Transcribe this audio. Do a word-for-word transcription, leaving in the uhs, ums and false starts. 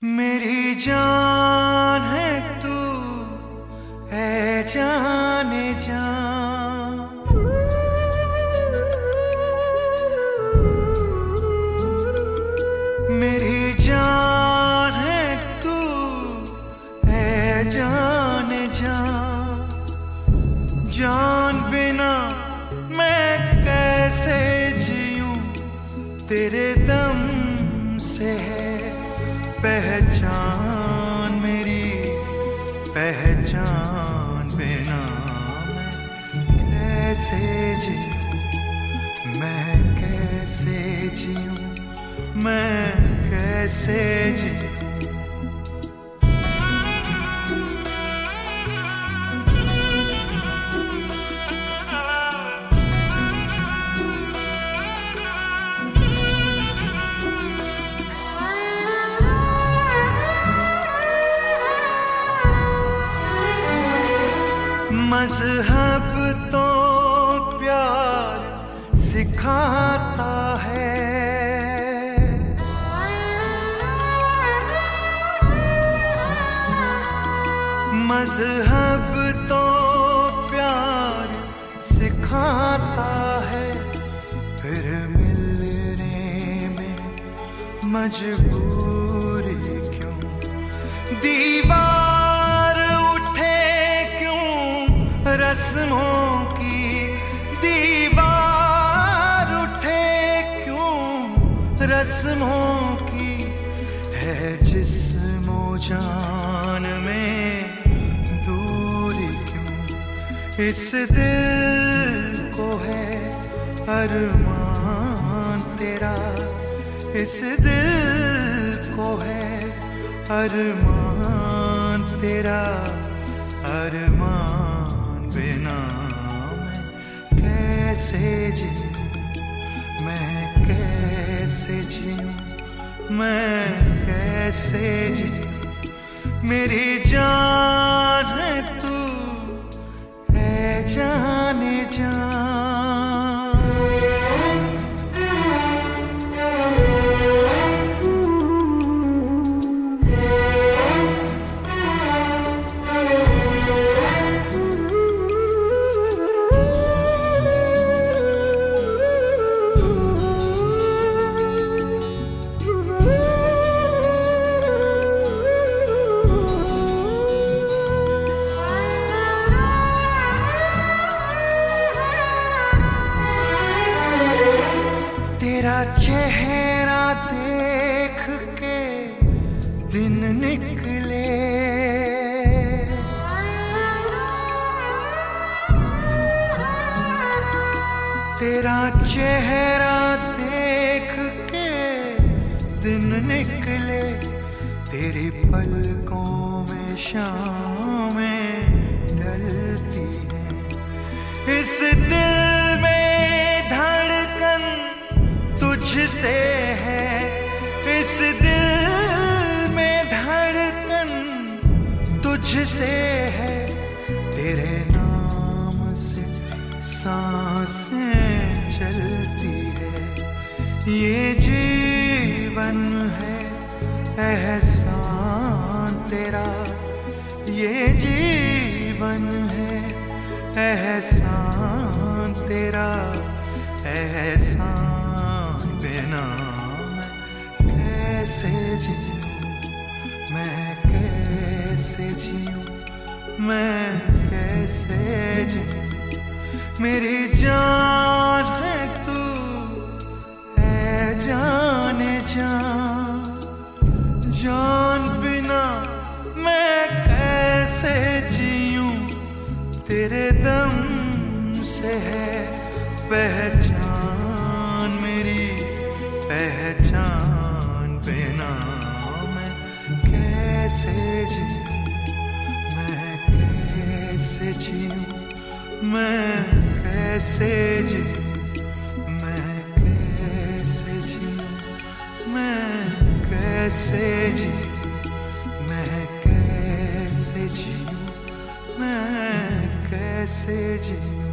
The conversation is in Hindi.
मेरी जान है तू, है जाने जान। मेरी जान है तू, है जाने जान। जान बिना मैं कैसे जीऊं, तेरे दम से है पहचान मेरी। पहचान बिना मैं कैसे जीऊं, मैं कैसे जीऊं, मैं कैसे जीऊं। मज़हब तो प्यार सिखाता है, मज़हब तो प्यार सिखाता है। फिर मिलने में मजबूरी क्यों, दीवार उठे रस्मों की, दीवार उठे क्यों रस्मों की। है जिस्मो जान में दूरी क्यों, इस दिल को है अरमान तेरा, इस दिल को है अरमान तेरा। अरमान बिना मैं कैसे जीऊं, मैं कैसे जीऊं, मैं कैसे जीऊं। मेरी जान है तू, है जाने जान। तेरा चेहरा देख के दिन निकले, तेरा चेहरा देख के दिन निकले। तेरी पलकों में शामें ढलती है, इस दिल में धड़कन तुझसे है, इस दिल में धड़कन तुझसे है। तेरे नाम से सांसें चलती है, ये जीवन है एहसान तेरा, ये जीवन है एहसान तेरा। एहसान बिना मैं कैसे जीऊं, मैं कैसे जीऊं, मैं कैसे जीऊं। मेरी जान है तू, है जाने जान। जान बिना मैं कैसे जीऊं, तेरे दम से है पहचान मेरी। पहचान बिना मैं कैसे जीऊं, मैं कैसे जीऊं, मैं कैसे जीऊं, मैं कैसे जीऊं, मैं कैसे जीऊं, मैं कैसे जीऊं, मैं कैसे जीऊं।